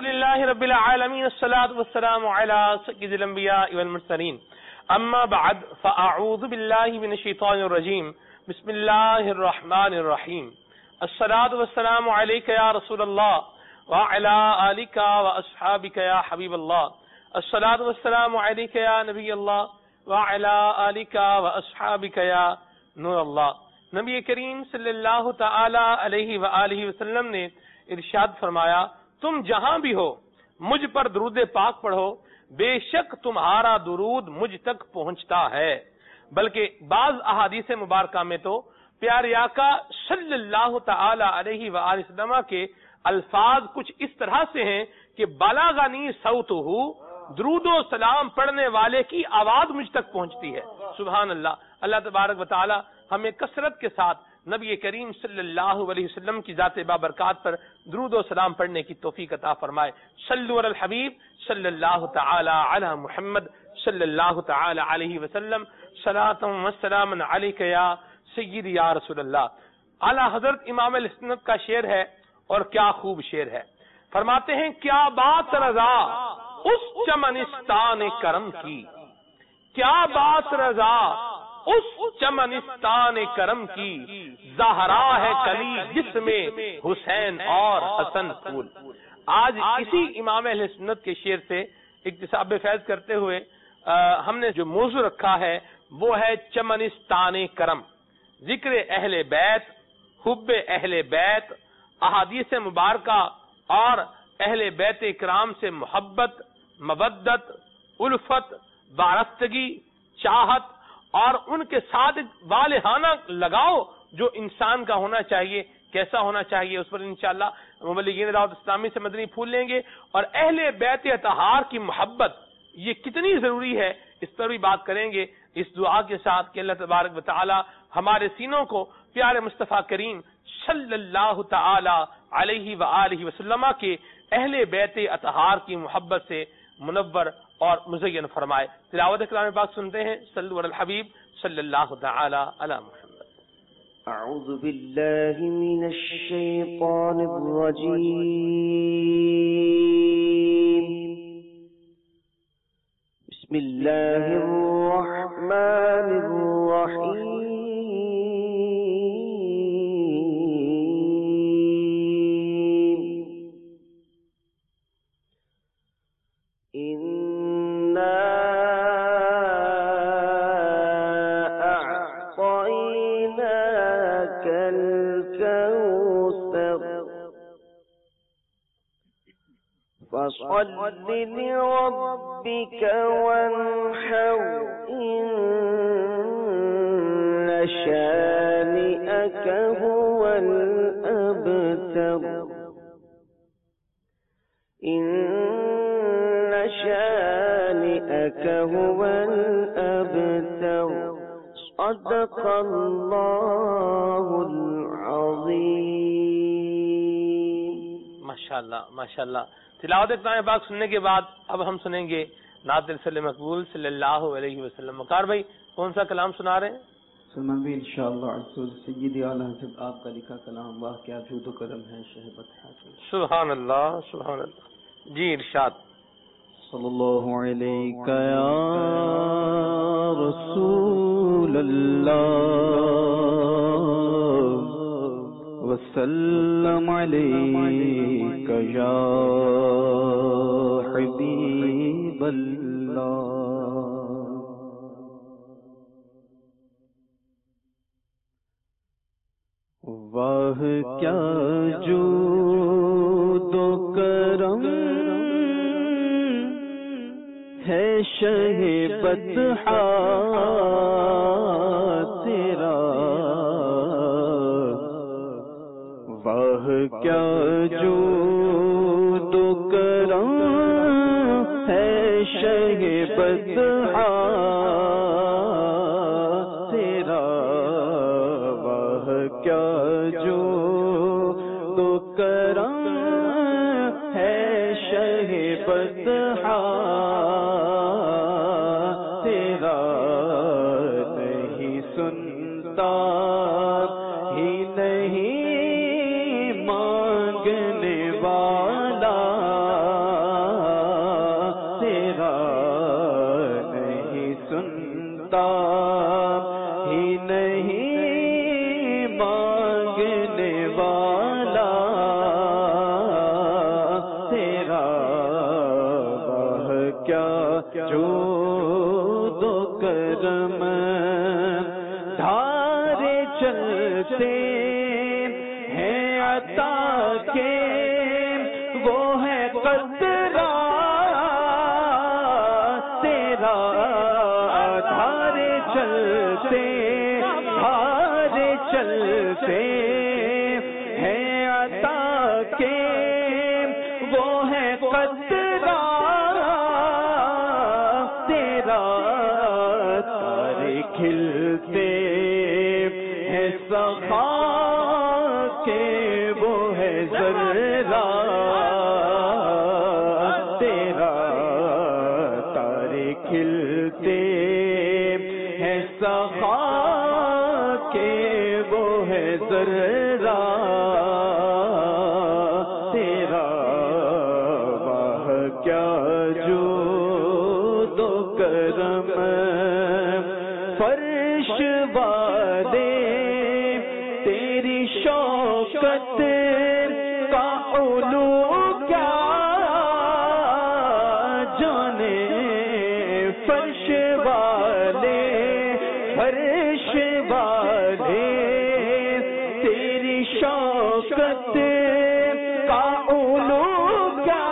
لله رب العالمين الصلاة والسلام على سيد الأنبياء والمرسلين أما بعد فأعوذ بالله من الشيطان الرجيم بسم الله الرحمن الرحيم الصلاة والسلام عليك يا رسول الله وعلى آلك وأصحابك يا حبيب الله الصلاة والسلام عليك يا نبي الله وعلى آلك وأصحابك يا نور الله. نبی کریم صلی اللہ تعالی علیہ وآلہ وسلم نے ارشاد فرمایا تم جہاں بھی ہو مجھ پر درود پاک پڑھو بے شک تمہارا درود مجھ تک پہنچتا ہے. بلکہ بعض احادیث مبارکہ میں تو پیارے آقا صلی اللہ تعالی علیہ وآلہ وسلم کے الفاظ کچھ اس طرح سے ہیں کہ بلغنی صوتہ، درود و سلام پڑھنے والے کی آواز مجھ تک پہنچتی ہے. سبحان اللہ. اللہ تبارک و تعالی ہمیں کثرت کے ساتھ نبی کریم صلی اللہ علیہ وسلم کی ذات بابرکات پر درود و سلام پڑھنے کی توفیق عطا فرمائے. صلوا علی الحبیب صلی اللہ تعالی علی محمد صلی اللہ تعالی علیہ وسلم صلاۃ و سلام علیک یا سیدی یا رسول اللہ. اعلی حضرت امام اہل سنت کا شعر ہے اور کیا خوب شعر ہے. فرماتے ہیں کیا بات رضا اس چمنستان کرم کی، کیا بات رضا اس چمنستان کرم کی، زہرا ہے کلی جس میں حسین اور حسن پھول. آج اسی امام اہل سنت کے شعر سے اکتساب فیض کرتے ہوئے ہم نے جو موضوع رکھا ہے وہ ہے چمنستان کرم. ذکر اہل بیت، حب اہل بیت، احادیث مبارکہ اور اہل بیت اکرام سے محبت، مودت، الفت، وارستگی، چاہت اور ان کے ساتھ والہانہ لگاؤ جو انسان کا ہونا چاہیے کیسا ہونا چاہیے، اس پر انشاءاللہ مبلغین دعوت اسلامی سے مدنی پھول لیں گے. اور اہل بیت اطہار کی محبت یہ کتنی ضروری ہے اس پر بھی بات کریں گے اس دعا کے ساتھ کہ اللہ تبارک و تعالی ہمارے سینوں کو پیارے مصطفیٰ کریم صلی اللہ تعالی علیہ وآلہ وسلم کے اہل بیت اطہار کی محبت سے منور اور مزین فرمائے. تلاوت کلام پاک سنتے ہیں. صلو علی الحبیب صلی اللہ تعالی علی محمد. اعوذ باللہ من الشیطان الرجیم. بسم اللہ الرحمن الرحیم. فصل لربك وانحر إن شانئك هو الأبتر. إن شانئك هو الأبتر. صدق الله العظيم. ماشاءاللہ ماشاءاللہ. تلاوت کلام پاک سننے کے بعد اب ہم سنیں گے نعت رسول مقبول صلی اللہ علیہ وسلم. وقار بھائی کون سا کلام سنا رہے ہیں؟ سلمان بھی انشاءاللہ سیدی اعلیٰ حضرت آپ کا لکھا کلام واہ کیا جود و کرم ہے شہبت حاصل. سبحان اللہ سبحان اللہ. جی ارشاد. صلی اللہ علیہ یا رسول اللہ وسلم علیک یا حبیب اللہ. واہ کیا جود و کرم ہے شہبت تیرا. واہ کیا جود و کرم ہے شہبت تیرا. واہ کیا جود و کرم ہے شہبت تیرا. نہیں سنتا ہی نہیں مانگنے والا تیرا واہ کیا جود و کرم دھارے چلتے ہیں عطا کے وہ ہے قطرہ تیرا دھارے چلتے ہیں عطا کے وہ ہے قطرہ تیرا تارے کھلتے ہیں سخا کے وہ ہے ذرہ تیرا تارے کھلتے ہیں سخا کے وہ ہے ذرہ تیرا واہ کیا جود و کرم فرش والے تیری شوکت کا علو کیا جانے فرش والے تیری شوکت کا علو کیا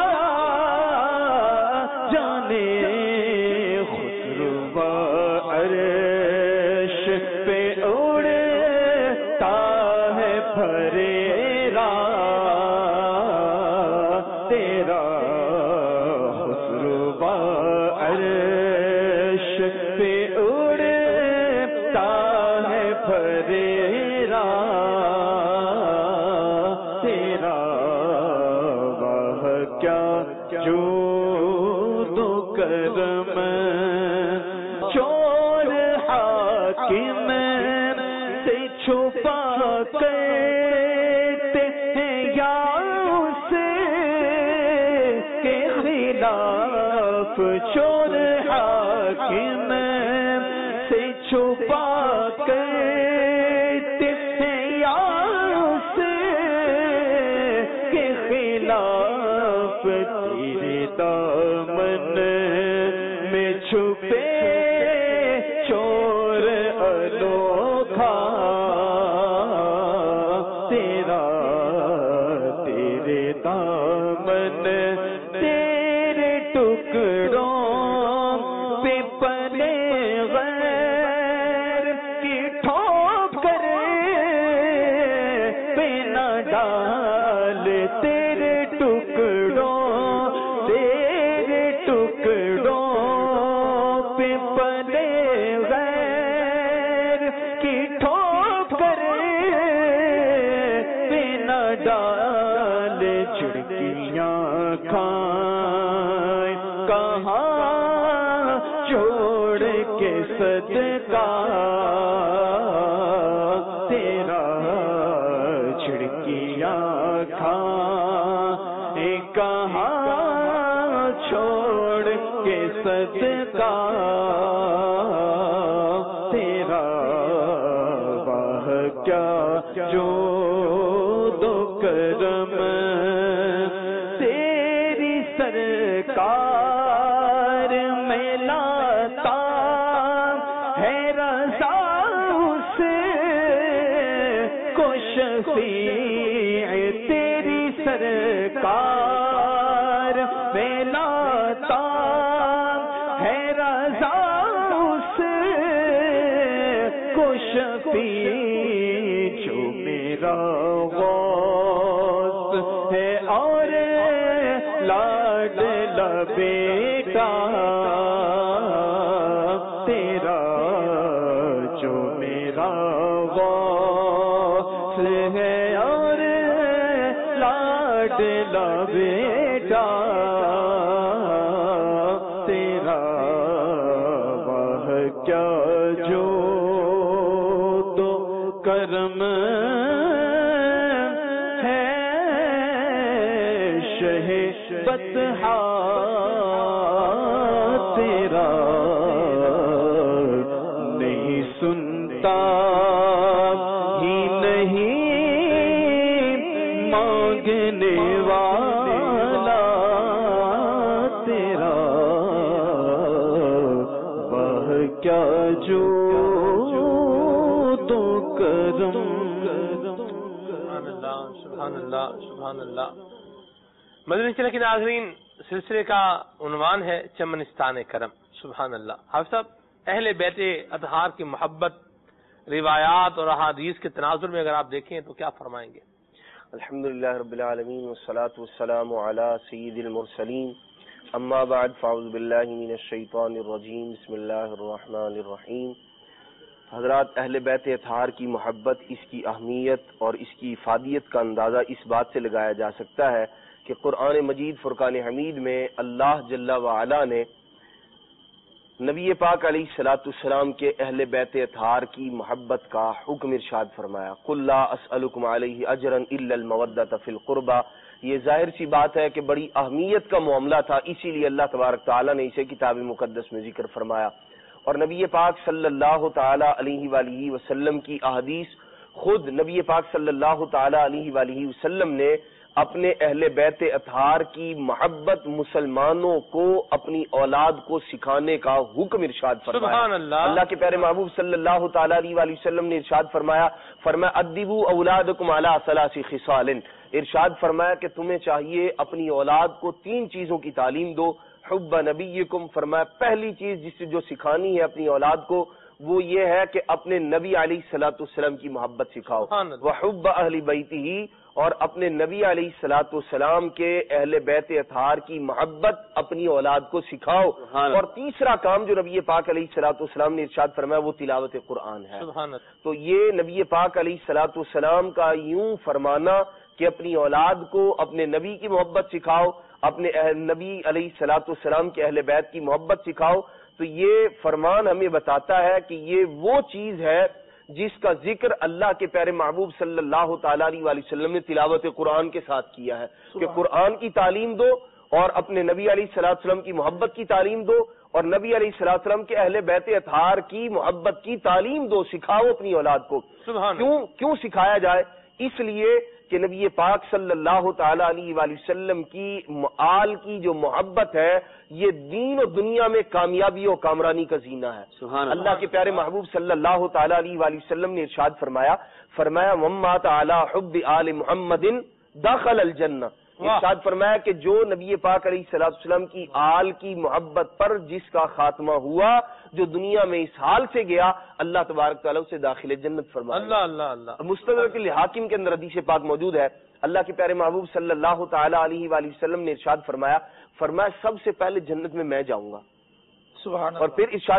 جانے خسرو عرش پہ اڑتا ہے پھریرا تیرا خسرو عرش پہ اڑتا ہے پھریرا تیرا واہ کیا جود و کرم چور حاکم سے چھپا کرتے ہیں یا اس کے خلاف چور حاکم سے چھپا کرتے ہیں یا اس کے خلاف تیرے دامن میں چھپے چور انوکھا تیرا تیرے دامن تیرے ٹکڑوں پہ پلے غیر کی ٹھوکر پہ نہ ڈال تیرے ٹکڑوں پہ پلے غیر کی ٹھوکر پہ نہ ڈال چڑکیاں کھائیں کہاں چھوڑ کے صدقہ تیرا چھڑکیاں کھائیں کہاں چھوڑ کے صدقہ تیرا واہ کیا جود و کرم تیری سرکار میں لاتا ہے رضا اس کو شفیع تیری سرکار میں لاتا ہے رضا اس کو شفیع جو میرا غوث ہے اور لاڈلا بیٹا تیرا جو میرا غوث ہے اور لاڈلا بیٹا تیرا واہ کیا جود و کرم ہے شہ بطحا تیرا نہیں سنتا ہی نہیں مانگنے والا کیا جود و کرم. سبحان اللہ سبحان اللہ سبحان اللہ. مدنی چینل کے ناظرین، سلسلے کا عنوان ہے چمنستان کرم. سبحان اللہ. حافظ صاحب، اہل بیت اطہار کی محبت روایات اور احادیث کے تناظر میں اگر آپ دیکھیں تو کیا فرمائیں گے؟ الحمدللہ رب العالمین والصلاة والسلام علی سید المرسلین، اما بعد فاعوذ باللہ من الشیطان الرجیم، بسم اللہ الرحمن الرحیم. حضرات، اہل بیت اطہار کی محبت، اس کی اہمیت اور اس کی افادیت کا اندازہ اس بات سے لگایا جا سکتا ہے کہ قرآن مجید فرقان حمید میں اللہ جل وعلا نے نبی پاک علیہ الصلوۃ والسلام کے اہل بیت اطہار کی محبت کا حکم ارشاد فرمایا. قل لا اسألکم علیہ اجرا الا المودۃ فی القربى. یہ ظاہر سی بات ہے کہ بڑی اہمیت کا معاملہ تھا، اسی لیے اللہ تبارک تعالیٰ نے اسے کتاب مقدس میں ذکر فرمایا. اور نبی پاک صلی اللہ تعالی علیہ وآلہ وسلم کی احادیث، خود نبی پاک صلی اللہ تعالی علیہ وآلہ وسلم نے اپنے اہل بیت اطہار کی محبت مسلمانوں کو اپنی اولاد کو سکھانے کا حکم ارشاد فرمایا. سبحان اللہ. اللہ کے پیارے محبوب صلی اللہ تعالی علیہ وآلہ وسلم نے ارشاد فرمایا ادبوا اولادکم علی ثلاث خصال. ارشاد فرمایا کہ تمہیں چاہیے اپنی اولاد کو 3 چیزوں کی تعلیم دو. حب نبیکم، فرمایا پہلی چیز جس سے جو سکھانی ہے اپنی اولاد کو وہ یہ ہے کہ اپنے نبی علیہ الصلوۃ والسلام کی محبت سکھاؤ. وحب اہل بیتہ، اور اپنے نبی علیہ الصلوۃ والسلام کے اہل بیت اطہار کی محبت اپنی اولاد کو سکھاؤ. اور تیسرا کام جو نبی پاک علیہ الصلوۃ والسلام نے ارشاد فرمایا وہ تلاوت قرآن ہے. تو یہ نبی پاک علیہ الصلوۃ والسلام کا یوں فرمانا کہ اپنی اولاد کو اپنے نبی کی محبت سکھاؤ، اپنے نبی علیہ الصلوۃ والسلام کے اہل بیت کی محبت سکھاؤ، تو یہ فرمان ہمیں بتاتا ہے کہ یہ وہ چیز ہے جس کا ذکر اللہ کے پیارے محبوب صلی اللہ تعالی علیہ وسلم نے تلاوت قرآن کے ساتھ کیا ہے کہ قرآن کی تعلیم دو اور اپنے نبی علیہ الصلوۃ والسلام کی محبت کی تعلیم دو، اور نبی علیہ الصلوۃ والسلام کے اہل بیت اطہار کی محبت کی تعلیم دو، سکھاؤ اپنی اولاد کو. کیوں سکھایا جائے؟ اس لیے کہ نبی پاک صلی اللہ تعالی علیہ وآلہ وسلم کی آل کی جو محبت ہے یہ دین و دنیا میں کامیابی و کامرانی کا زینہ ہے. اللہ کے پیارے محبوب صلی اللہ تعالی علیہ وآلہ وسلم نے ارشاد فرمایا وَمَّاتَ عَلَى حُبِّ آلِ مُحَمَّدٍ دَخَلَ الْجَنَّةَ. ارشاد فرمایا کہ جو نبی پاک علیہ الصلوۃ والسلام کی آل کی محبت پر جس کا خاتمہ ہوا، جو دنیا میں اس حال سے گیا، اللہ تبارک تعالیٰ اسے داخل جنت فرمایا. اللہ اللہ اللہ. مستدرک الحاکم کے اندر حدیث پاک موجود ہے. اللہ کے پیارے محبوب صلی اللہ تعالی علیہ وآلہ وسلم نے ارشاد فرمایا سب سے پہلے جنت میں جاؤں گا. سبحان اللہ. اور پھر ارشاد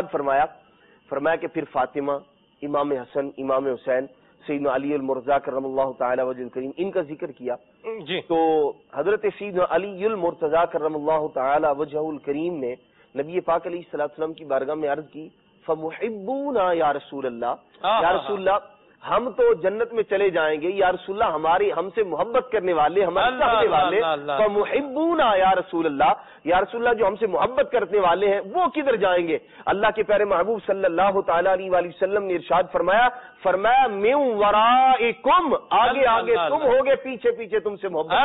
فرمایا کہ پھر فاطمہ، امام حسن، امام حسین، سیدنا علی المرتضیٰ کرم اللہ تعالی وجہ الکریم، ان کا ذکر کیا جی. تو حضرت سیدنا علی المرتضیٰ کرم اللہ تعالی وجہ الکریم نے نبی پاک علیہ الصلوۃ والسلام کی بارگاہ میں عرض کی فمحبونا یا رسول اللہ، یا رسول اللہ ہم تو جنت میں چلے جائیں گے، یا رسول اللہ ہم سے محبت کرنے والے، ہمارے چاہنے والے، فمحبونا یا رسول اللہ جو ہم سے محبت کرنے والے ہیں وہ کدھر جائیں گے؟ اللہ کے پیارے محبوب صلی اللہ تعالی علیہ وآلہ وسلم نے ارشاد فرمایا من ورائکم، آگے تم ہوگے، پیچھے تم سے محبت.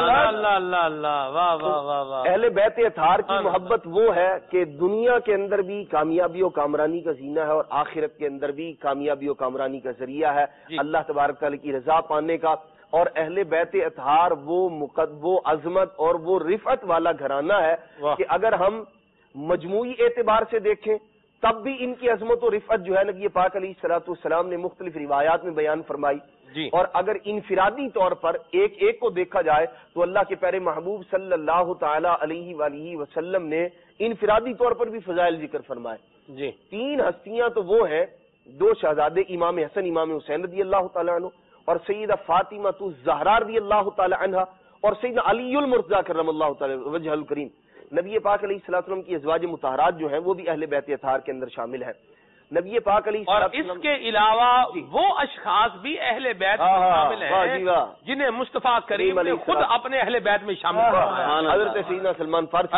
اہل بیت اطہار کی محبت وہ ہے کہ دنیا کے اندر بھی کامیابی و کامرانی کا زینہ ہے اور آخرت کے اندر بھی کامیابی و کامرانی کا ذریعہ ہے اللہ تبارک تعالیٰ کی رضا پانے کا. اور اہل بیت اطہار وہ عظمت اور وہ رفعت والا گھرانہ ہے کہ اگر ہم مجموعی اعتبار سے دیکھیں تب بھی ان کی عظمت و رفعت جو ہے نبی پاک علیہ الصلوۃ والسلام نے مختلف روایات میں بیان فرمائی جی. اور اگر انفرادی طور پر ایک کو دیکھا جائے تو اللہ کے پیارے محبوب صلی اللہ تعالی علیہ وآلہ وسلم نے انفرادی طور پر بھی فضائل ذکر فرمائے جی. 3 ہستیاں تو وہ ہیں، 2 شہزادے امام حسن امام حسین رضی اللہ تعالیٰ عنہ، اور سیدہ فاطمہ الزہرا رضی اللہ تعالی عنہ، اور سیدنا علی المرتضیٰ کرم اللہ تعالی وجہ الکریم. نبی پاک علیہ الصلوۃ والسلام کی ازواج مطہرات جو ہیں وہ بھی اہل بیت اطہار کے اندر شامل ہیں. نبی پاک علیہ الصلوۃ والسلام، اور اس کے علاوہ وہ اشخاص بھی اہل بیت میں شامل ہیں جنہیں مصطفیٰ کریم نے خود اپنے اہل بیت میں شامل کیا. حضرت سیدنا سلمان فارسی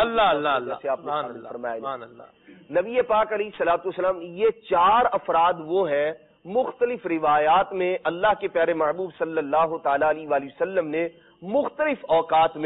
نبی پاک علیہ الصلوۃ والسلام، یہ 4 افراد وہ ہیں مختلف روایات میں اللہ کے پیارے محبوب صلی اللہ تعالی علیہ وآلہ وسلم نے مختلف اوقات میں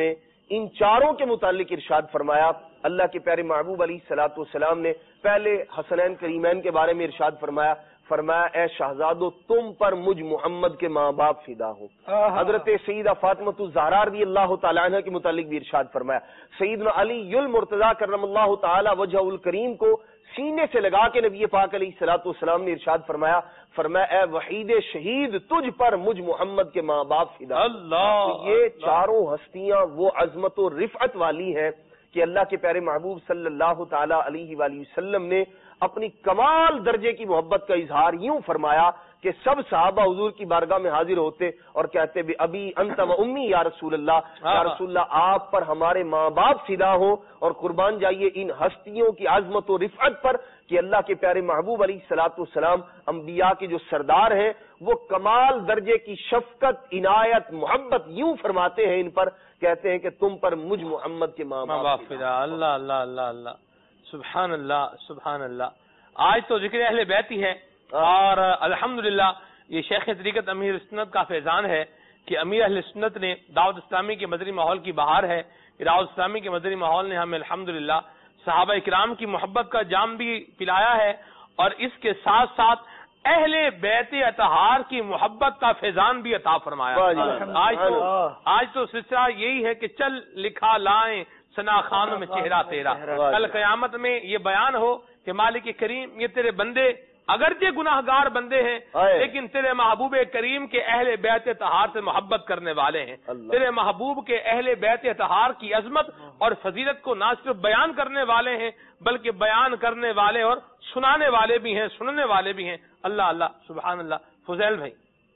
ان چاروں کے متعلق ارشاد فرمایا. اللہ کے پیارے محبوب علیہ الصلوۃ والسلام نے پہلے حسنین کریمین کے بارے میں ارشاد فرمایا اے شہزادو تم پر مجھ محمد کے ماں باپ فدا ہو. حضرت سیدہ فاطمہ الزہرا رضی اللہ تعالیٰ عنہ کے متعلق بھی ارشاد فرمایا. سیدنا علی المرتضیٰ کرم اللہ تعالی وجہ الکریم کو سینے سے لگا کے نبی پاک علیہ الصلوۃ والسلام نے ارشاد فرمایا اے وحید شہید تجھ پر مجھ محمد کے ماں باپ فدا. اللہ یہ چاروں ہستیاں وہ عظمت و رفعت والی ہیں کہ اللہ کے پیارے محبوب صلی اللہ تعالی علیہ وآلہ وسلم نے اپنی کمال درجے کی محبت کا اظہار یوں فرمایا کہ سب صحابہ حضور کی بارگاہ میں حاضر ہوتے اور کہتے بھی ابی انت و امی یا رسول اللہ آپ پر ہمارے ماں باپ فدا ہو اور قربان جائیے ان ہستیوں کی عظمت و رفعت پر کہ اللہ کے پیارے محبوب علیہ الصلوۃ والسلام انبیاء کے جو سردار ہیں وہ کمال درجے کی شفقت عنایت محبت یوں فرماتے ہیں ان پر کہتے ہیں کہ تم پر مجھ محمد کے ماں باپ فدا. اللہ اللہ اللہ اللہ سبحان اللہ سبحان اللہ. آج تو ذکر اہل بیت ہی ہے اور الحمدللہ یہ شیخ طریقت امیر سنت کا فیضان ہے کہ امیر اہل سنت نے دعوت اسلامی کے مدنی ماحول کی بہار ہے. دعوت اسلامی کے مدنی ماحول نے ہمیں الحمدللہ صحابہ کرام کی محبت کا جام بھی پلایا ہے اور اس کے ساتھ ساتھ اہل بیت اطہار کی محبت کا فیضان بھی عطا فرمایا. آج تو سلسلہ یہی ہے کہ چل لکھا لائیں ثنا خانوں میں چہرہ تیرا. کل قیامت میں یہ بیان ہو کہ مالک کریم یہ تیرے بندے اگرچہ گناہ گار بندے ہیں لیکن تیرے محبوب کریم کے اہل بیت اطہار سے محبت کرنے والے ہیں. تیرے محبوب کے اہل بیت اطہار کی عظمت اور فضیلت کو نہ صرف بیان کرنے والے ہیں بلکہ بیان کرنے والے اور سنانے والے بھی ہیں سننے والے بھی ہیں. اللہ اللہ سبحان اللہ. فضیل بھائی.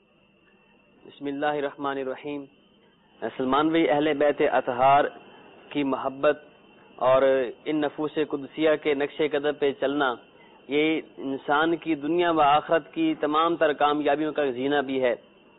بسم اللہ الرحمن الرحیم. سلمان بھائی اہل بیت اطہار کی محبت اور ان نفوس قدسیہ کے نقش قدم پہ چلنا یہ انسان کی دنیا و آخرت کی تمام تر کامیابیوں کا زینہ بھی ہے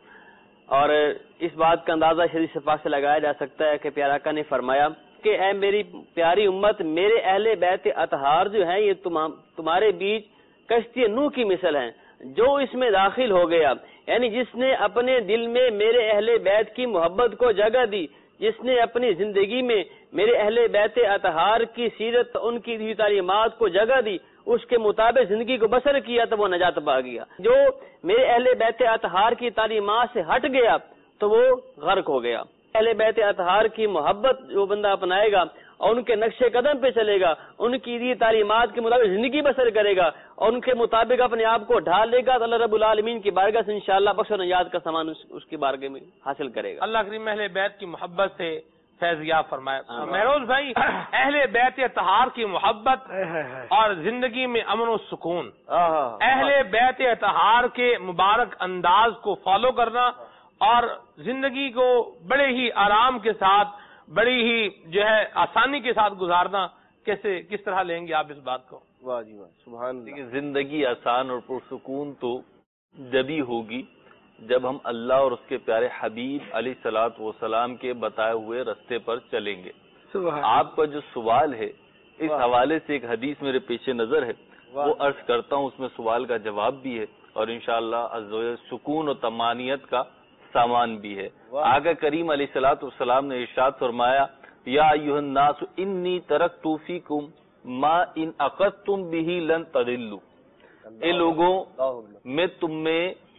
اور اس بات کا اندازہ حدیث پاک سے لگایا جا سکتا ہے کہ پیارا آقا نے فرمایا کہ اے میری پیاری امت میرے اہل بیت اطہار جو ہیں یہ تمہارے بیچ کشتی نوح کی مثل ہیں. جو اس میں داخل ہو گیا یعنی جس نے اپنے دل میں میرے اہل بیت کی محبت کو جگہ دی جس نے اپنی زندگی میں میرے اہل بیت اطہار کی سیرت ان کی دی تعلیمات کو جگہ دی اس کے مطابق زندگی کو بسر کیا تو وہ نجات پا گیا. جو میرے اہل بیت اطہار کی تعلیمات سے ہٹ گیا تو وہ غرق ہو گیا. اہل بیت اطہار کی محبت جو بندہ اپنائے گا اور ان کے نقش قدم پہ چلے گا ان کی دی تعلیمات کے مطابق زندگی بسر کرے گا اور ان کے مطابق اپنے آپ کو ڈھال لے گا تو اللہ رب العالمین کی بارگاہ سے انشاءاللہ بخش و نجات کا سامان اس کی بارگاہ میں حاصل کرے گا. اللہ کریم اہل بیت کی محبت سے فیضیاب فرمائے. مہروز بھائی اہل بیت اطہار کی محبت اور زندگی میں امن و سکون اہل بیت اطہار کے مبارک انداز کو فالو کرنا اور زندگی کو بڑے ہی آرام کے ساتھ بڑی ہی جو ہے آسانی کے ساتھ گزارنا کس طرح لیں گے آپ اس بات کو؟ واہ جی واہ سبحان اللہ. زندگی آسان اور پرسکون تو جبھی ہوگی جب ہم اللہ اور اس کے پیارے حبیب علیہ الصلوۃ والسلام کے بتائے ہوئے رستے پر چلیں گے. آپ کا جو سوال ہے اس حوالے سے ایک حدیث میرے پیش نظر ہے وہ عرض کرتا ہوں اس میں سوال کا جواب بھی ہے اور انشاءاللہ سکون و طمانینت کا سامان بھی ہے. آقا کریم علیہ الصلوۃ والسلام نے ارشاد فرمایا یا ایھا الناس انی ترکت فیکم ما ان اخذتم بہ لن تضلوا. اے لوگوں میں تم میں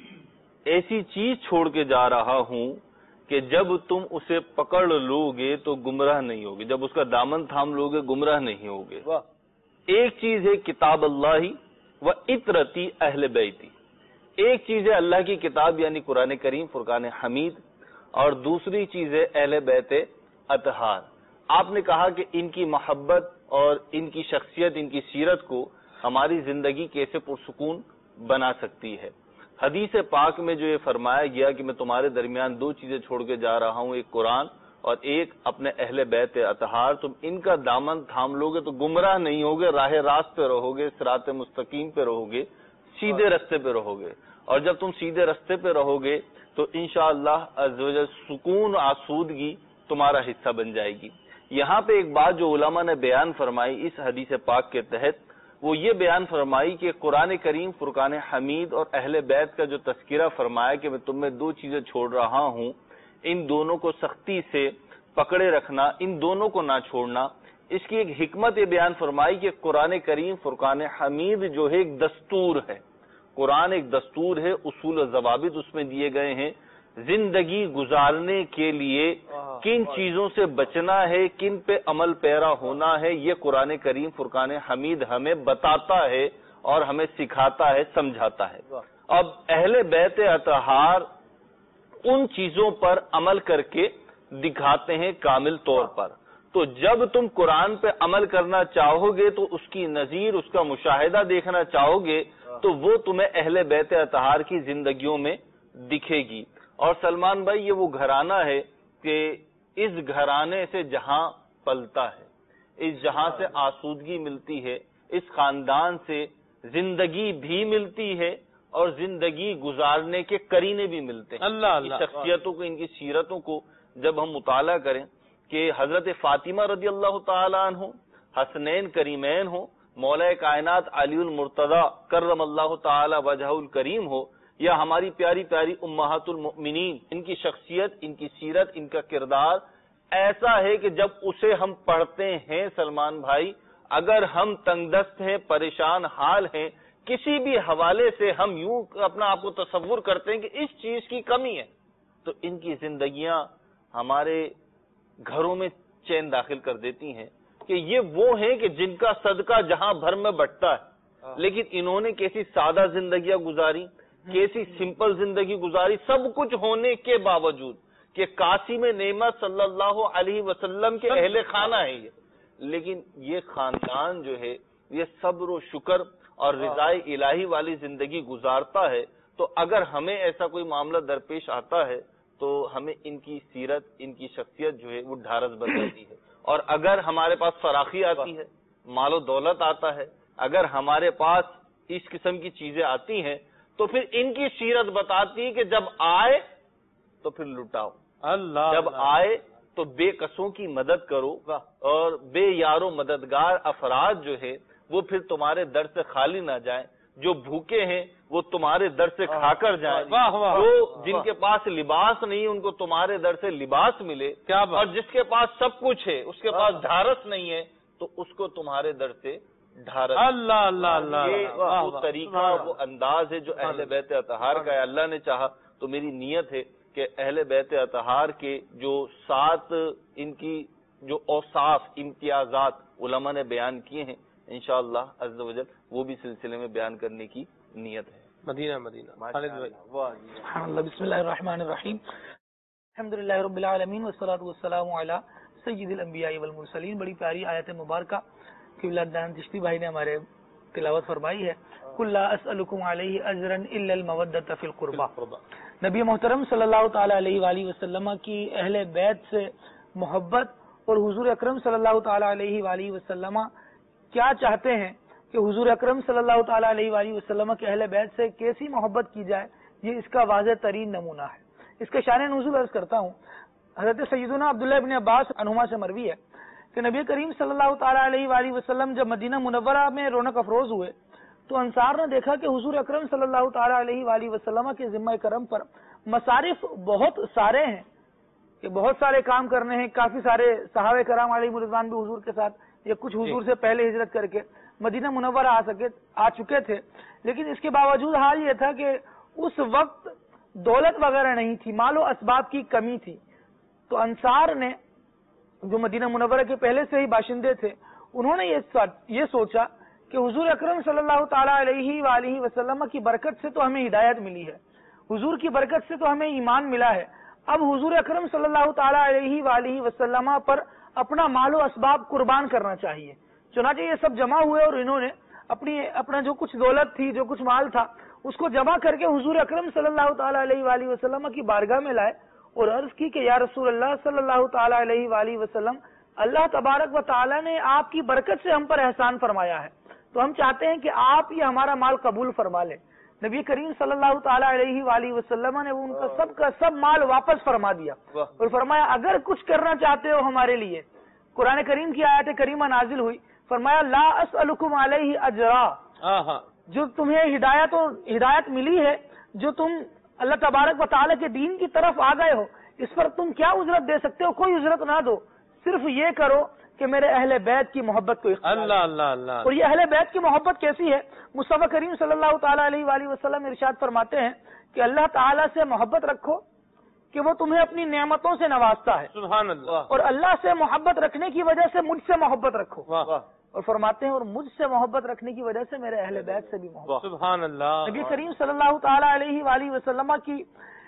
ایسی چیز چھوڑ کے جا رہا ہوں کہ جب تم اسے پکڑ لو گے تو گمراہ نہیں ہوگے. جب اس کا دامن تھام لو گے گمراہ نہیں ہوگے. ایک چیز ہے کتاب اللہ و اطرتی اہل بیتی. ایک چیز ہے اللہ کی کتاب یعنی قرآن کریم فرقان حمید اور دوسری چیز ہے اہل بیت اطہار. آپ نے کہا کہ ان کی محبت اور ان کی شخصیت ان کی سیرت کو ہماری زندگی کیسے پرسکون بنا سکتی ہے. حدیث پاک میں جو یہ فرمایا گیا کہ میں تمہارے درمیان دو چیزیں چھوڑ کے جا رہا ہوں ایک قرآن اور ایک اپنے اہل بیت اطہار. تم ان کا دامن تھام لو گے تو گمراہ نہیں ہوگے راہ راست پہ رہو گے صراط مستقیم پہ رہو گے سیدھے رستے پہ رہو گے. اور جب تم سیدھے رستے پہ رہو گے تو انشاءاللہ عز و جل سکون آسودگی تمہارا حصہ بن جائے گی. یہاں پہ ایک بات جو علماء نے بیان فرمائی اس حدیث پاک کے تحت وہ یہ بیان فرمائی کہ قرآن کریم فرقان حمید اور اہل بیت کا جو تذکرہ فرمایا کہ میں تم میں دو چیزیں چھوڑ رہا ہوں ان دونوں کو سختی سے پکڑے رکھنا، ان دونوں کو نہ چھوڑنا. اس کی ایک حکمت یہ بیان فرمائی کہ قرآن کریم فرقان حمید جو ہے ایک دستور ہے. قرآن ایک دستور ہے، اصول و ضوابط اس میں دیے گئے ہیں. زندگی گزارنے کے لیے کن چیزوں سے بچنا ہے، کن پہ عمل پیرا ہونا ہے، یہ قرآن کریم فرقان حمید ہمیں بتاتا ہے اور ہمیں سکھاتا ہے، سمجھاتا ہے. اب اہل بیت اطہار ان چیزوں پر عمل کر کے دکھاتے ہیں کامل طور پر. تو جب تم قرآن پہ عمل کرنا چاہو گے تو اس کی نظیر، اس کا مشاہدہ دیکھنا چاہو گے تو وہ تمہیں اہل بیت اطہار کی زندگیوں میں دکھے گی. اور سلمان بھائی، یہ وہ گھرانہ ہے کہ اس گھرانے سے جہاں پلتا ہے، اس جہاں سے آسودگی ملتی ہے، اس خاندان سے زندگی بھی ملتی ہے اور زندگی گزارنے کے قرینے بھی ملتے ہیں. اللہ شخصیتوں کو، ان کی سیرتوں کو جب ہم مطالعہ کریں کہ حضرت فاطمہ رضی اللہ تعالیٰ عنہ، حسنین کریمین ہو، مولا کائنات علی المرتضی کرم اللہ تعالی وجہہ الکریم ہو، یا ہماری پیاری پیاری امہات المؤمنین، ان کی شخصیت، ان کی سیرت، ان کا کردار ایسا ہے کہ جب اسے ہم پڑھتے ہیں سلمان بھائی، اگر ہم تنگ دست ہیں، پریشان حال ہیں، کسی بھی حوالے سے ہم یوں اپنا آپ کو تصور کرتے ہیں کہ اس چیز کی کمی ہے، تو ان کی زندگیاں ہمارے گھروں میں چین داخل کر دیتی ہیں کہ یہ وہ ہیں کہ جن کا صدقہ جہاں بھر میں بٹتا ہے. لیکن انہوں نے کیسی سادہ زندگیاں گزاری، کیسی سمپل زندگی گزاری، سب کچھ ہونے کے باوجود کہ قاسم نعمت صلی اللہ علیہ وسلم کے اہل خانہ ہے یہ، لیکن یہ خاندان جو ہے یہ صبر و شکر اور رضائے الہی والی زندگی گزارتا ہے. تو اگر ہمیں ایسا کوئی معاملہ درپیش آتا ہے تو ہمیں ان کی سیرت، ان کی شخصیت جو ہے وہ ڈھارس بتاتی ہے. اور اگر ہمارے پاس فراخی آتی ہے، مال و دولت آتا ہے، اگر ہمارے پاس اس قسم کی چیزیں آتی ہیں تو پھر ان کی سیرت بتاتی کہ جب آئے تو پھر لٹاؤ، جب آئے تو بے قصوں کی مدد کرو، اور بے یارو مددگار افراد جو ہے وہ پھر تمہارے در سے خالی نہ جائیں. جو بھوکے ہیں وہ تمہارے در سے کھا کر جائیں، جو جن کے پاس لباس نہیں ان کو تمہارے در سے لباس ملے، اور جس کے پاس سب کچھ ہے اس کے پاس ڈھارس نہیں ہے تو اس کو تمہارے در سے ڈھارس. اللہ اللہ اللہ، یہ وہ طریقہ، وہ انداز ہے جو اہل بیت اطہار کا ہے. اللہ نے چاہا تو میری نیت ہے کہ اہل بیت اطہار کے جو 7 ان کی جو اوصاف، امتیازات علماء نے بیان کیے ہیں، انشاءاللہ عز و جل وہ بھی سلسلے میں بیان کرنے کی نیت ہے. مدینہ بسم اللہ الرحمن الرحیم، الحمدللہ رب العالمین والصلاة والسلام علی سید الانبیاء والمرسلین. بڑی پیاری آیت مبارکہ قبلہ دان چشتی بھائی نے ہمارے تلاوت فرمائی ہے. قل لا اسألکم علیہ اجرا الا المودۃ فی القربى. نبی محترم صلی اللہ تعالی علیہ وآلہ وسلم کی اہل بیت سے محبت، اور حضور اکرم صلی اللہ تعالی علیہ وآلہ وسلم کیا چاہتے ہیں کہ حضور اکرم صلی اللہ تعالی علیہ وآلہ وسلم کے اہل بیت سے کیسی محبت کی جائے، یہ اس کا واضح ترین نمونہ ہے. اس کے شان نزول عرض کرتا ہوں. حضرت سیدنا عبداللہ ابن عباس عنہما سے مروی ہے کہ نبی کریم صلی اللہ تعالی علیہ وآلہ وسلم جب مدینہ منورہ میں رونق افروز ہوئے تو انصار نے دیکھا کہ حضور اکرم صلی اللہ تعالی علیہ وآلہ وسلم کے ذمہ کرم پر مصارف بہت سارے ہیں، کہ بہت سارے کام کرنے ہیں. کافی سارے صحابہ کرام علیہ رضوان بھی حضور کے ساتھ یا کچھ حضور سے پہلے ہجرت کر کے مدینہ منورہ آ چکے تھے، لیکن اس کے باوجود حال یہ تھا کہ اس وقت دولت وغیرہ نہیں تھی، مال و اسباب کی کمی تھی. تو انصار نے جو مدینہ منورہ کے پہلے سے ہی باشندے تھے، انہوں نے یہ سوچا کہ حضور اکرم صلی اللہ تعالی علیہ وآلہ وسلم کی برکت سے تو ہمیں ہدایت ملی ہے، حضور کی برکت سے تو ہمیں ایمان ملا ہے. اب حضور اکرم صلی اللہ تعالی علیہ وآلہ وسلم پر اپنا مال و اسباب قربان کرنا چاہیے. چنانچہ یہ سب جمع ہوئے اور انہوں نے اپنا جو کچھ دولت تھی، جو کچھ مال تھا، اس کو جمع کر کے حضور اکرم صلی اللہ تعالی علیہ وآلہ وسلم کی بارگاہ میں لائے اور عرض کی کہ یا رسول اللہ صلی اللہ تعالی علیہ وآلہ وسلم، اللہ تبارک و تعالی نے آپ کی برکت سے ہم پر احسان فرمایا ہے، تو ہم چاہتے ہیں کہ آپ یہ ہمارا مال قبول فرما لیں. نبی کریم صلی اللہ تعالی علیہ وآلہ وسلم نے ان کا سب مال واپس فرما دیا اور فرمایا اگر کچھ کرنا چاہتے ہو ہمارے لیے. قرآن کریم کی آیت کریمہ نازل ہوئی، فرمایا لا اسألکم علیہ اجرا، جو تمہیں ہدایت ملی ہے، جو تم اللہ تبارک و تعالی کے دین کی طرف آ گئے ہو، اس پر تم کیا اجرت دے سکتے ہو؟ کوئی اجرت نہ دو، صرف یہ کرو کہ میرے اہل بیت کی محبت کو اختیار۔ اللہ اللہ اللہ۔ اور یہ اہل بیت کی محبت کیسی ہے؟ مصطفیٰ کریم صلی اللہ تعالیٰ علیہ وآلہ وسلم ارشاد فرماتے ہیں کہ اللہ تعالیٰ سے محبت رکھو کہ وہ تمہیں اپنی نعمتوں سے نوازتا ہے، سبحان اللہ۔ اور اللہ سے محبت رکھنے کی وجہ سے مجھ سے محبت رکھو، واہ اور فرماتے ہیں اور مجھ سے محبت رکھنے کی وجہ سے میرے اہل بیت سے بھی محبت۔ سبحان اللہ۔ نبی کریم صلی اللہ تعالیٰ علیہ وآلہ وسلم کی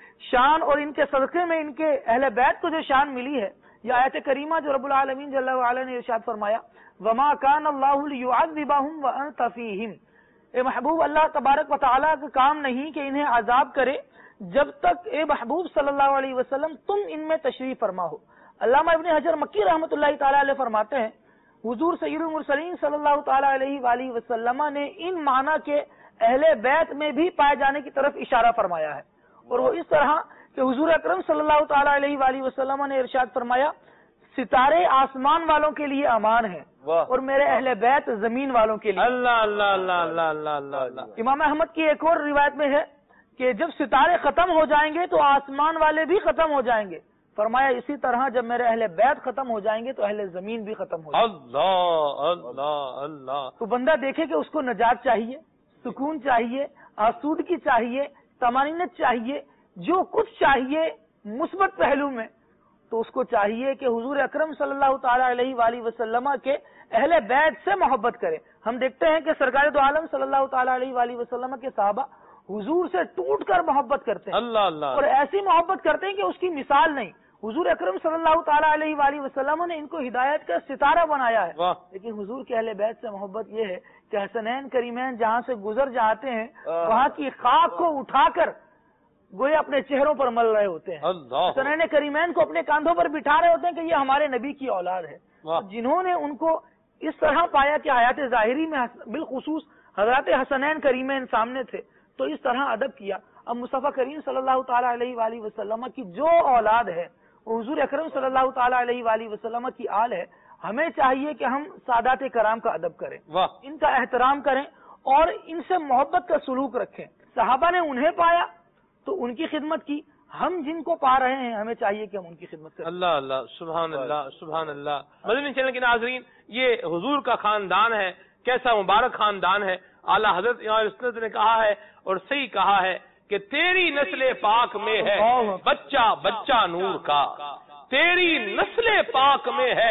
شان اور ان کے صدقے میں ان کے اہل بیت کو جو شان ملی ہے، یہ آیت کریمہ جو رب العالمین جل وعلا نے ارشاد فرمایا وما کان اللہ لیعذبہم وانت فیہم، اے محبوب اللہ تبارک و تعالیٰ کا کام نہیں کہ انہیں عذاب کرے جب تک اے محبوب صلی اللہ علیہ وسلم تم ان میں تشریف فرما ہو۔ علامہ ابن حجر مکی رحمۃ اللہ تعالیٰ علیہ فرماتے ہیں حضور سید المرسلین صلی اللہ تعالیٰ علیہ وآلہ وسلم نے ان معنی کے اہل بیت میں بھی پائے جانے کی طرف اشارہ فرمایا ہے، اور وہ اس طرح کہ حضور اکرم صلی اللہ تعالیٰ علیہ وآلہ وسلم نے ارشاد فرمایا ستارے آسمان والوں کے لیے امان ہیں اور میرے اہل بیت زمین والوں کے لیے۔ اللہ اللہ اللہ اللہ اللہ اللہ اللہ۔ امام احمد کی ایک اور روایت میں ہے کہ جب ستارے ختم ہو جائیں گے تو آسمان والے بھی ختم ہو جائیں گے، فرمایا اسی طرح جب میرے اہل بیت ختم ہو جائیں گے تو اہل زمین بھی ختم ہو جائیں گے۔ اللہ اللہ اللہ۔ تو بندہ دیکھے کہ اس کو نجات چاہیے، سکون چاہیے، آسودگی چاہیے، طمانینت چاہیے، جو کچھ چاہیے مثبت پہلو میں، تو اس کو چاہیے کہ حضور اکرم صلی اللہ تعالیٰ علیہ وآلہ وسلم کے اہل بیت سے محبت کرے۔ ہم دیکھتے ہیں کہ سرکار دو عالم صلی اللہ تعالیٰ علیہ وآلہ وسلم کے صحابہ حضور سے ٹوٹ کر محبت کرتے ہیں، اللہ اللہ، اور ایسی محبت کرتے ہیں کہ اس کی مثال نہیں۔ حضور اکرم صلی اللہ تعالیٰ علیہ وآلہ وسلم نے ان کو ہدایت کا ستارہ بنایا ہے، واہ، لیکن حضور کے اہل بیت سے محبت یہ ہے کہ حسنین کریمین جہاں سے گزر جاتے ہیں وہاں کی خاک کو اٹھا کر گویا اپنے چہروں پر مل رہے ہوتے ہیں، اللہ، حسنین کریمین کو اپنے کاندھوں پر بٹھا رہے ہوتے ہیں کہ یہ ہمارے نبی کی اولاد ہے۔ واہ، جنہوں نے ان کو اس طرح پایا کہ حیات ظاہری میں بالخصوص حضرات حسنین کریمین سامنے تھے تو اس طرح ادب کیا۔ اب مصطفیٰ کریم صلی اللہ تعالیٰ علیہ وآلہ وسلم کی جو اولاد ہے وہ حضور اکرم صلی اللہ تعالیٰ علیہ وآلہ وسلم کی آل ہے، ہمیں چاہیے کہ ہم سادات کرام کا ادب کریں، واہ، ان کا احترام کریں اور ان سے محبت کا سلوک رکھیں۔ صحابہ نے انہیں پایا تو ان کی خدمت کی، ہم جن کو پا رہے ہیں ہمیں چاہیے کہ ہم ان کی خدمت کریں۔ اللہ اللہ، سبحان اللہ سبحان اللہ۔ مدنی چینل کے ناظرین، یہ حضور کا خاندان ہے، کیسا مبارک خاندان ہے۔ اعلیٰ حضرت امام سنت نے کہا ہے اور صحیح کہا ہے کہ تیری نسل پاک میں ہے بچہ بچہ نور کا، تیری نسل پاک میں ہے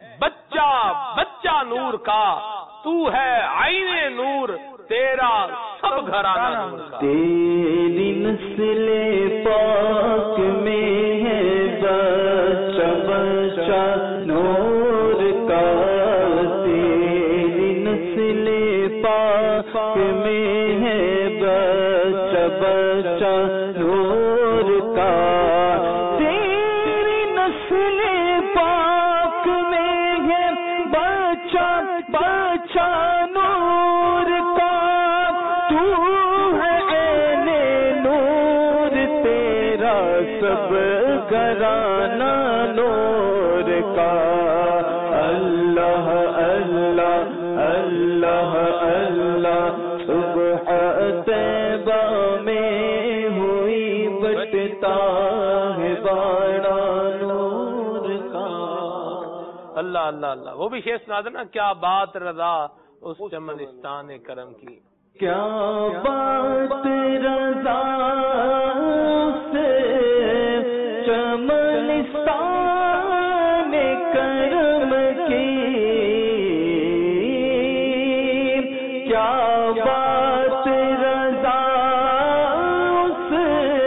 بچہ بچہ نور کا، تو ہے عین نور تیرا سب گھرانہ نور کا۔ تیری نسل پاک میں ہے بچہ بچہ نور کا، تیری نسل پاک میں ہے بچہ بچہ نور کا، تیری نسل پاک میں ہے بچہ بچہ نور کا، تو ہے عین نور تیرا سب گھرانہ نور کا۔ اللہ اللہ اللہ اللہ، صبح طیبہ میں ہوئی بٹتا ہے باڑا نور کا۔ اللہ اللہ اللہ۔ وہ بھی شعر سنا دینا، کیا بات رضا اس چمنستان کرم کی، کیا بات رضا سے چمنستان کرم کی، کیا بات رضا سے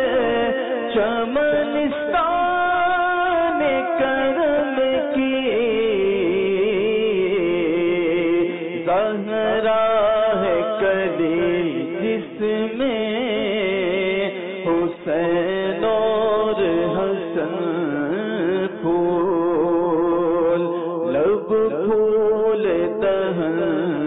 چمنستان کرم کی، زہرا ہے کلی جس میں حسین اور حسن پھول، لب پھول دہن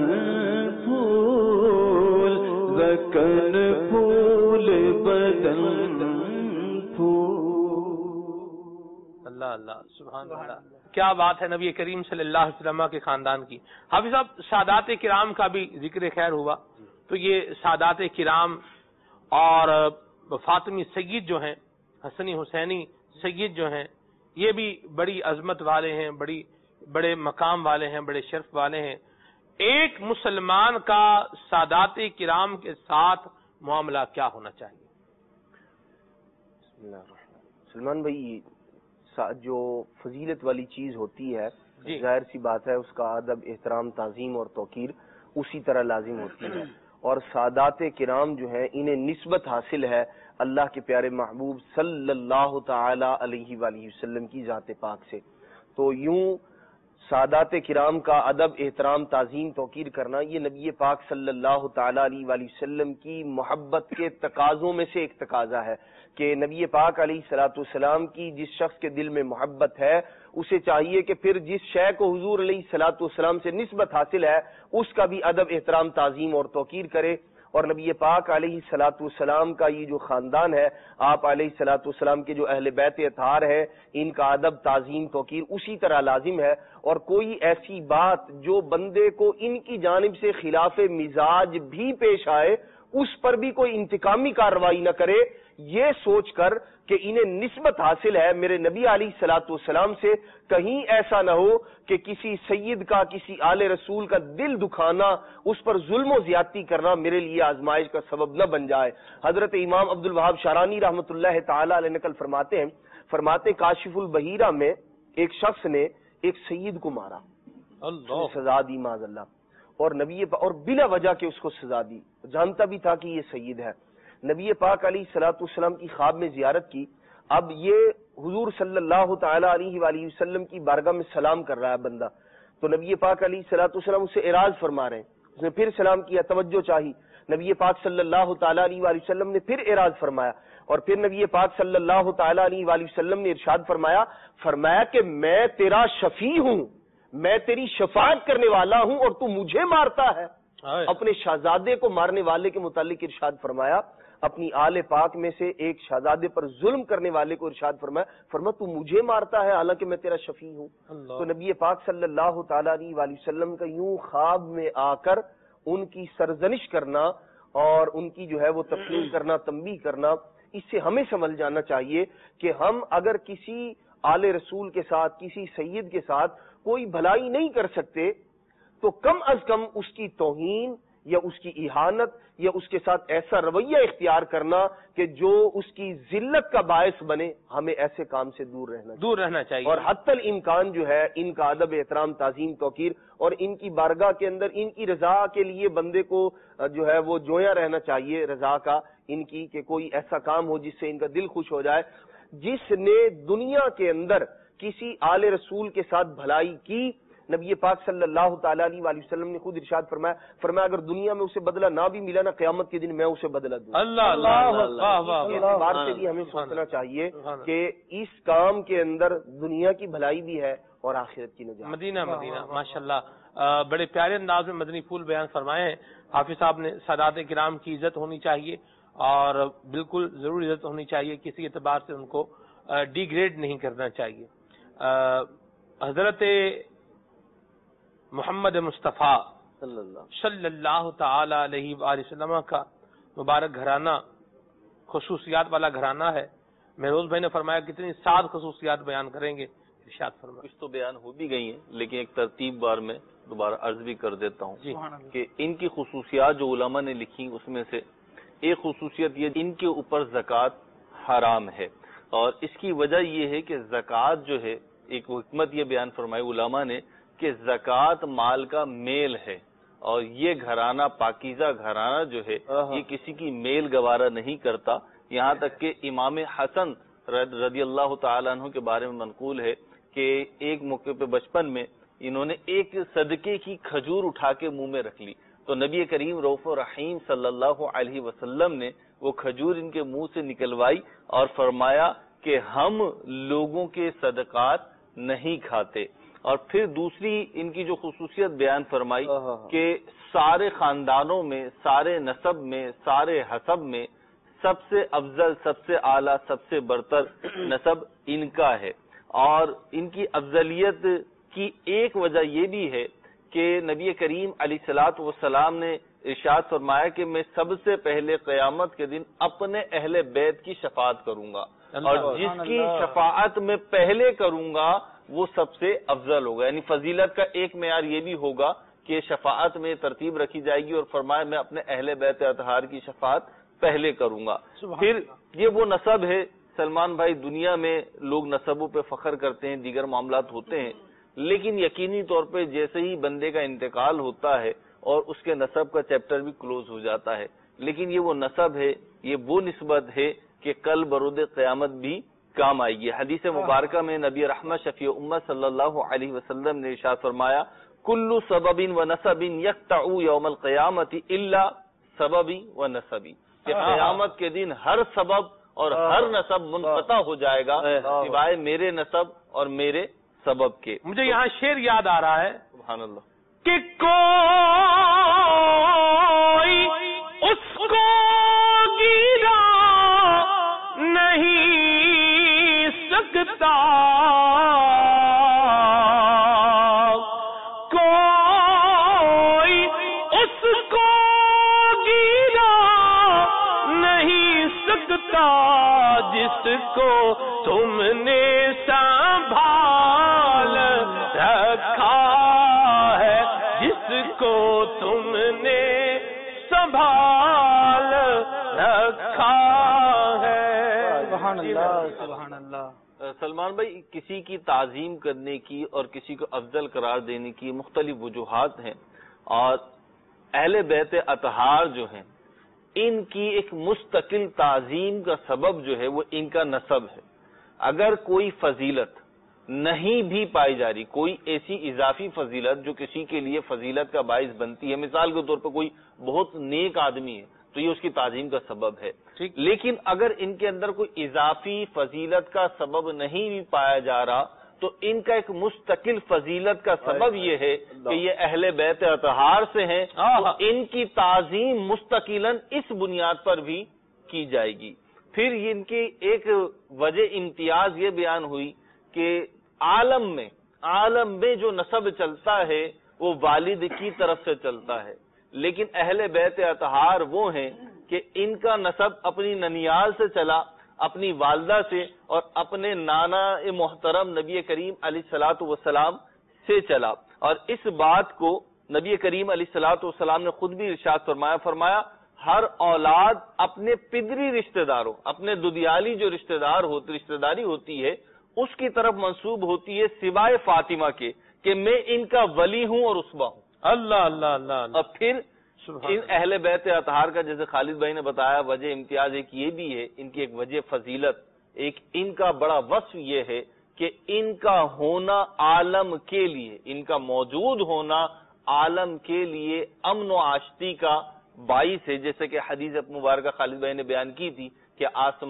پھول، زکن پھول بدن پھول۔ اللہ اللہ، سبحان اللہ۔ کیا بات ہے نبی کریم صلی اللہ علیہ وسلم کے خاندان کی۔ حافظ صاحب، سادات کرام کا بھی ذکر خیر ہوا، تو یہ سادات کرام اور فاطمی سید جو ہیں، حسنی حسینی سید جو ہیں یہ بھی بڑی عظمت والے ہیں، بڑے مقام والے ہیں، بڑے شرف والے ہیں. ایک مسلمان کا سادات کرام کے ساتھ معاملہ کیا ہونا چاہیے؟ سلمان بھائی، جو فضیلت والی چیز ہوتی ہے جی. ظاہر سی بات ہے اس کا ادب، احترام، تعظیم اور توقیر اسی طرح لازم ہوتی ہے. اور سادات کرام جو ہیں انہیں نسبت حاصل ہے اللہ کے پیارے محبوب صلی اللہ تعالی علیہ وآلہ وسلم کی ذات پاک سے. تو یوں سادات کرام کا ادب، احترام، تعظیم، توقیر کرنا یہ نبی پاک صلی اللہ تعالی علیہ وآلہ وسلم کی محبت کے تقاضوں میں سے ایک تقاضا ہے کہ نبی پاک علیہ الصلوۃ والسلام کی جس شخص کے دل میں محبت ہے اسے چاہیے کہ پھر جس شے کو حضور علیہ الصلوۃ والسلام سے نسبت حاصل ہے اس کا بھی ادب، احترام، تعظیم اور توقیر کرے. اور نبی پاک علیہ الصلوۃ والسلام کا یہ جو خاندان ہے، آپ علیہ الصلوۃ والسلام کے جو اہل بیت اطہار ہے، ان کا ادب، تعظیم، توقیر اسی طرح لازم ہے. اور کوئی ایسی بات جو بندے کو ان کی جانب سے خلاف مزاج بھی پیش آئے اس پر بھی کوئی انتقامی کارروائی نہ کرے، یہ سوچ کر کہ انہیں نسبت حاصل ہے میرے نبی علیہ الصلوۃ والسلام سے. کہیں ایسا نہ ہو کہ کسی سید کا، کسی آل رسول کا دل دکھانا، اس پر ظلم و زیادتی کرنا میرے لیے آزمائش کا سبب نہ بن جائے. حضرت امام عبد الوہاب شارانی رحمۃ اللہ تعالی علیہ نقل فرماتے کاشف البحیرہ میں ایک شخص نے ایک سید کو مارا، سزا دی معاذ اللہ، اور اور بلا وجہ کے اس کو سزا دی، جانتا بھی تھا کہ یہ سید ہے. نبی پاک علیہ الصلوۃ والسلام کی خواب میں زیارت کی. اب یہ حضور صلی اللہ تعالی علیہ وآلہ وسلم کی بارگاہ میں سلام کر رہا ہے بندہ، تو نبی پاک علیہ الصلوۃ والسلام اسے اعراض فرما رہے ہیں. اس نے پھر سلام کیا، توجہ چاہی. نبی پاک صلی اللہ تعالی علیہ وآلہ وسلم نے پھر اعراض فرمایا، اور پھر نبی پاک صلی اللہ تعالی علیہ وآلہ وسلم نے ارشاد فرمایا کہ میں تیرا شفیع ہوں، میں تیری شفاعت کرنے والا ہوں اور تو مجھے مارتا ہے. اپنے شہزادے کو مارنے والے کے متعلق ارشاد فرمایا، اپنی آل پاک میں سے ایک شہزادے پر ظلم کرنے والے کو ارشاد فرمایا تو مجھے مارتا ہے حالانکہ میں تیرا شفیع ہوں. تو نبی پاک صلی اللہ تعالی علیہ وآلہ وسلم کا یوں خواب میں آ کر ان کی سرزنش کرنا اور ان کی جو ہے وہ تفصیل کرنا، تنبیہ کرنا، اس سے ہمیں سمجھ جانا چاہیے کہ ہم اگر کسی آل رسول کے ساتھ، کسی سید کے ساتھ کوئی بھلائی نہیں کر سکتے تو کم از کم اس کی توہین یا اس کی اہانت یا اس کے ساتھ ایسا رویہ اختیار کرنا کہ جو اس کی ذلت کا باعث بنے، ہمیں ایسے کام سے دور رہنا چاہیے. اور حتی الامکان جو ہے ان کا ادب، احترام، تعظیم، توقیر اور ان کی بارگاہ کے اندر ان کی رضا کے لیے بندے کو جو ہے وہ جویا رہنا چاہیے رضا کا ان کی، کہ کوئی ایسا کام ہو جس سے ان کا دل خوش ہو جائے. جس نے دنیا کے اندر کسی آل رسول کے ساتھ بھلائی کی، نبی پاک صلی اللہ تعالی علیہ وآلہ وسلم نے خود ارشاد فرمایا اگر دنیا میں اسے بدلہ نہ بھی ملا نا، قیامت کے دن میں اسے بدلہ دوں. اس بات سے بھی ہمیں سوچنا چاہیے کہ اس کام کے اندر دنیا کی بھلائی بھی ہے اور آخرت کی نجات. مدینہ ماشاءاللہ بڑے پیارے انداز میں مدنی پھول بیان فرمائے ہیں حافظ صاحب نے. سادات کرام کی عزت ہونی چاہیے اور بالکل ضرور عزت ہونی چاہیے، کسی اعتبار سے ان کو ڈی گریڈ نہیں کرنا چاہیے. حضرت محمد مصطفیٰ صلی اللہ تعالی علیہ وآلہ وسلم کا مبارک گھرانہ خصوصیات والا گھرانہ ہے. مہروز بھائی نے فرمایا کتنی 7 خصوصیات بیان کریں گے، ارشاد فرمایا. کچھ تو بیان ہو بھی گئی ہیں لیکن ایک ترتیب بار میں دوبارہ عرض بھی کر دیتا ہوں کہ ان کی خصوصیات جو علماء نے لکھی اس میں سے ایک خصوصیت یہ ان کے اوپر زکوٰۃ حرام ہے. اور اس کی وجہ یہ ہے کہ زکوٰۃ جو ہے، ایک حکمت یہ بیان فرمائی علماء نے کہ زکوٰۃ مال کا میل ہے، اور یہ گھرانہ پاکیزہ گھرانہ جو ہے یہ کسی کی میل گوارا نہیں کرتا. یہاں تک کہ امام حسن رضی اللہ تعالیٰ عنہ کے بارے میں منقول ہے کہ ایک موقع پہ بچپن میں انہوں نے ایک صدقے کی کھجور اٹھا کے منہ میں رکھ لی تو نبی کریم رؤوف رحیم صلی اللہ علیہ وسلم نے وہ کھجور ان کے منہ سے نکلوائی اور فرمایا کہ ہم لوگوں کے صدقات نہیں کھاتے. اور پھر دوسری ان کی جو خصوصیت بیان فرمائی کہ سارے خاندانوں میں، سارے نسب میں، سارے حسب میں سب سے افضل، سب سے اعلیٰ، سب سے برتر نسب ان کا ہے. اور ان کی افضلیت کی ایک وجہ یہ بھی ہے کہ نبی کریم علیہ الصلوۃ والسلام نے ارشاد فرمایا کہ میں سب سے پہلے قیامت کے دن اپنے اہل بیت کی شفاعت کروں گا. اور جس کی شفاعت میں پہلے کروں گا وہ سب سے افضل ہوگا. یعنی فضیلت کا ایک معیار یہ بھی ہوگا کہ شفاعت میں ترتیب رکھی جائے گی اور فرمایا میں اپنے اہل بیت اطہار کی شفاعت پہلے کروں گا. پھر یہ وہ نسب ہے سلمان بھائی، دنیا میں لوگ نسبوں پہ فخر کرتے ہیں، دیگر معاملات ہوتے ہیں، لیکن یقینی طور پہ جیسے ہی بندے کا انتقال ہوتا ہے اور اس کے نسب کا چیپٹر بھی کلوز ہو جاتا ہے. لیکن یہ وہ نسب ہے، یہ وہ نسبت ہے کہ کل برود قیامت بھی کام آئے گی. حدیث مبارکہ میں نبی رحمت شفیع امت صلی اللہ علیہ وسلم نے ارشاد فرمایا کل سبب و نسب یقطع یوم القیامت الا سببی و نسبی، کہ قیامت کے دن ہر سبب اور ہر نسب منقطع ہو جائے گا سوائے میرے نسب اور میرے سبب کے. مجھے یہاں شعر یاد آ رہا ہے، سبحان اللہ، کہ کوئی اس کو گرا نہیں سکتا، کوئی اس کو گرا نہیں سکتا جس کو تم نے سنبھال رکھا ہے، جس کو تم نے سنبھال رکھا ہے. سبحان اللہ سبحان اللہ. سلمان بھائی، کسی کی تعظیم کرنے کی اور کسی کو افضل قرار دینے کی مختلف وجوہات ہیں، اور اہل بیت اطہار جو ہیں ان کی ایک مستقل تعظیم کا سبب جو ہے وہ ان کا نسب ہے. اگر کوئی فضیلت نہیں بھی پائی جا رہی، کوئی ایسی اضافی فضیلت جو کسی کے لیے فضیلت کا باعث بنتی ہے، مثال کے طور پر کوئی بہت نیک آدمی ہے تو یہ اس کی تعظیم کا سبب ہے. لیکن اگر ان کے اندر کوئی اضافی فضیلت کا سبب نہیں بھی پایا جا رہا تو ان کا ایک مستقل فضیلت کا سبب یہ ہے کہ یہ اہل بیت اطہار سے ہیں، تو ان کی تعظیم مستقلاً اس بنیاد پر بھی کی جائے گی. پھر ان کی ایک وجہ امتیاز یہ بیان ہوئی کہ عالم میں جو نسب چلتا ہے وہ والد کی طرف سے چلتا ہے، لیکن اہل بیت اطہار وہ ہیں کہ ان کا نسب اپنی ننیال سے چلا، اپنی والدہ سے، اور اپنے نانا محترم نبی کریم علیہ الصلوۃ والسلام سے چلا. اور اس بات کو نبی کریم علیہ الصلوۃ والسلام نے خود بھی ارشاد فرمایا ہر اولاد اپنے پدری رشتہ داروں، اپنے ددیالی جو رشتہ داری ہوتی ہے اس کی طرف منسوب ہوتی ہے سوائے فاطمہ کے، کہ میں ان کا ولی ہوں اور اسوہ ہوں. اللہ اللہ اللہ. اور پھر ان اہل بیت اطہار کا جیسے خالد بھائی نے بتایا وجہ امتیاز ایک یہ بھی ہے، ان کی ایک وجہ فضیلت، ایک ان کا بڑا وصف یہ ہے کہ ان کا ہونا عالم کے لیے، ان کا موجود ہونا عالم کے لیے امن و آشتی کا باعث ہے. جیسے کہ حدیث مبارکہ خالد بھائی نے بیان کی تھی کہ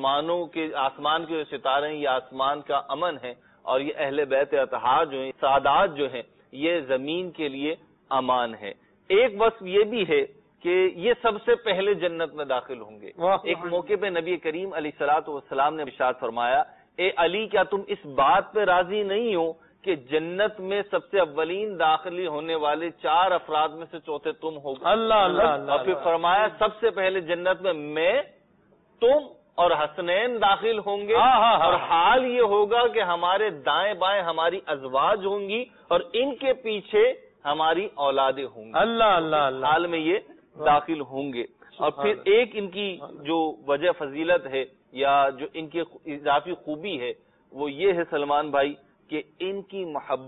آسمان کے جو ستارے ہیں یہ آسمان کا امن ہے، اور یہ اہل بیت اطہار جو ہیں، سادات جو ہیں، یہ زمین کے لیے امان ہے. ایک وصف یہ بھی ہے کہ یہ سب سے پہلے جنت میں داخل ہوں گے. ایک موقع پہ نبی کریم علیہ الصلوۃ والسلام نے ارشاد فرمایا اے علی کیا تم اس بات پہ راضی نہیں ہو کہ جنت میں سب سے اولین داخلی ہونے والے 4 افراد میں سے چوتھے تم ہو. اللہ اللہ. اور پھر فرمایا سب سے پہلے جنت میں تم اور حسنین داخل ہوں گے، اور حال یہ ہوگا کہ ہمارے دائیں بائیں ہماری ازواج ہوں گی اور ان کے پیچھے ہماری اولادیں ہوں گی. اللہ اللہ اللہ. حال میں یہ داخل ہوں گے. اور پھر ایک ان کی جو وجہ فضیلت ہے یا جو ان کی اضافی خوبی ہے وہ یہ ہے سلمان بھائی کہ ان کی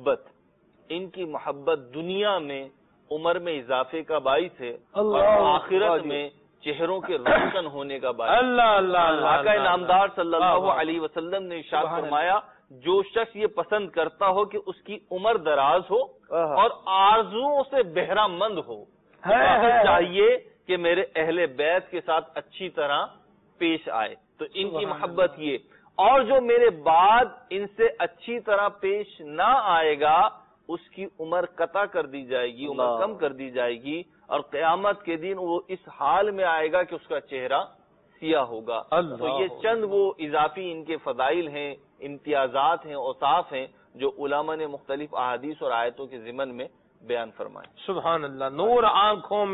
محبت دنیا میں عمر میں اضافے کا باعث ہے اور آخرت میں چہروں کے روشن ہونے کا باعث. اللہ اللہ. آقا نامدار صلی اللہ علیہ وسلم نے ارشاد فرمایا جو شخص یہ پسند کرتا ہو کہ اس کی عمر دراز ہو اور آرزوؤں سے بہرہ مند ہو، چاہیے کہ میرے اہل بیت کے ساتھ اچھی طرح پیش آئے. تو ان کی محبت یہ، اور جو میرے بعد ان سے اچھی طرح پیش نہ آئے گا اس کی عمر قطع کر دی جائے گی، عمر کم کر دی جائے گی، اور قیامت کے دن وہ اس حال میں آئے گا کہ اس کا چہرہ سیاہ ہوگا. تو یہ چند وہ اضافی ان کے فضائل ہیں، امتیازات ہیں، اوصاف ہیں جو علماء نے مختلف احادیث اور آیتوں کے ضمن میں بیان فرمائے. سبحان اللہ. نور آنکھوں میں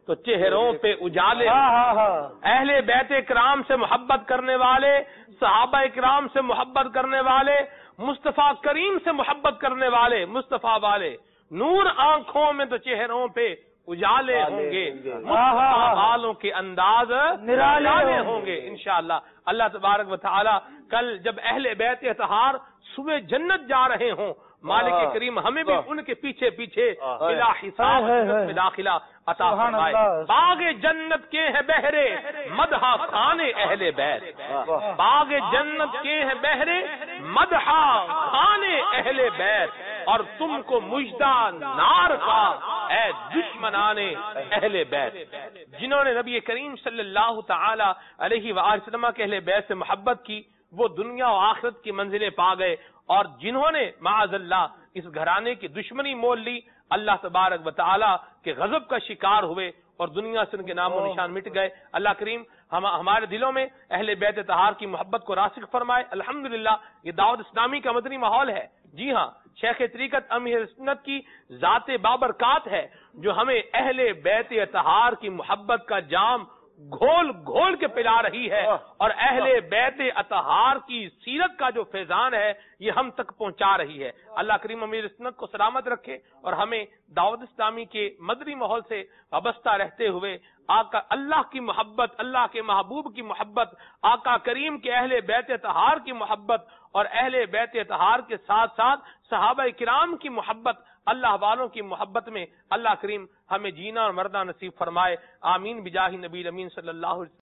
تو چہروں پہ اجالے. اہل بیت کرام سے محبت کرنے والے، صحابہ کرام سے محبت کرنے والے، مصطفیٰ کریم سے محبت کرنے والے، مصطفیٰ والے نور آنکھوں میں تو چہروں پہ اجالے ہوں گے، مصطفیٰ والوں کے انداز نرالے ہوں گے انشاءاللہ. اللہ تبارک و تعالی کل جب اہل بیت اطہار صبح جنت جا رہے ہوں، مالک کریم ہمیں بھی ان کے پیچھے پیچھے بلا حساب میں داخلہ عطا فرمائے. باغ جنت کے ہیں بہرے مدح خان اہل بیت، باغ جنت کے ہیں بہرے مدح خان اہل بیت، اور تم کو مجدہ نار کا اے دشمنان اہل بیت. جنہوں نے نبی کریم صلی اللہ تعالی علیہ وآلہ وسلم کے اہل بیت سے محبت کی وہ دنیا و آخرت کی منزلیں پا گئے، اور جنہوں نے معاذ اللہ اس گھرانے کی دشمنی مول لی اللہ تبارک و تعالی کے غضب کا شکار ہوئے اور دنیا سے ان کے نام و نشان مٹ گئے. اللہ کریم ہمارے دلوں میں اہل بیت طہار کی محبت کو راسخ فرمائے. الحمدللہ یہ دعوت اسلامی کا مدنی ماحول ہے. جی ہاں، شیخ طریقت امیر سنت کی ذات بابرکات ہے جو ہمیں اہل بیت طہار کی محبت کا جام گھول گھول کے پلا رہی ہے، اور اہل بیت اطہار کی سیرت کا جو فیضان ہے یہ ہم تک پہنچا رہی ہے. اللہ کریم امیر سنت کو سلامت رکھے اور ہمیں دعوت اسلامی کے مدنی ماحول سے وابستہ رہتے ہوئے آقا اللہ کی محبت، اللہ کے محبوب کی محبت، آقا کریم کے اہل بیت طہار کی محبت اور اہل بیت طہار کے ساتھ ساتھ صحابہ کرام کی محبت، اللہ والوں کی محبت میں اللہ کریم ہمیں جینا اور مرنا نصیب فرمائے. آمین بجاہ نبی امین صلی اللہ علیہ وسلم.